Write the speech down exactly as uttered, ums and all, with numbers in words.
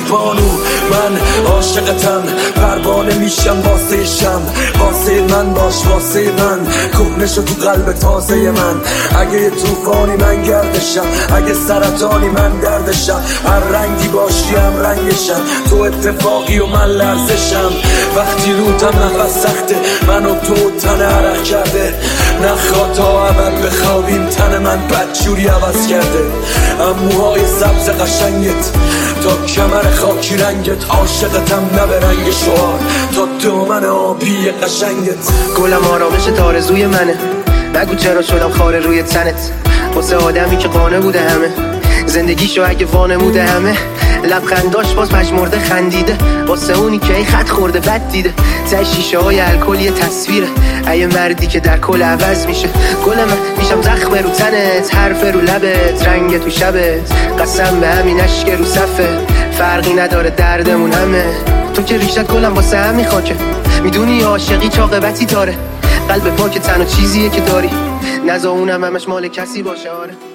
بانو من عاشقتم، پروانه میشم واسه شم، واسه من باش واسه من، کهنه شو تو قلب تازه من. اگه یه طوفانی من گردشم، اگه سرطانی من دردشم، هر رنگی باشی هم رنگشم، تو اتفاقی و من لرزشم. وقتی روتم نفس سخته، من و تو تن عرق کرده، نخواه تا اول بخوابیم، تن من بدجوری عوض کرده. اموهای سبز قشنگت تا کمر خاکی رنگت، عاشقتم نه به رنگ شعار تا دامن آبی قشنگت. گلم آرامش تارزوی منه، نگو چرا شدم خاره روی تنت، واسه آدمی که قانه بوده همه زندگیشو اگه وانموده همه، لبخنداش باز پژمرده خندیده، واسه اونی که ای خط خورده بد دیده، ته شیشه های الکل یه تصویره، ای مردی که در کل عوض میشه. گل من میشم زخم رو تنت، حرف رو لبت، رنگ تو شبت، قسم به همین اشک رو صفه، فرقی نداره دردمون همه. تو که ریشت گلم واسه همین خاکه، میدونی عاشقی چاقبتی داره، قلب پاک تنها چیزیه که داری، نزا اونم همش مال کسی باشه. آره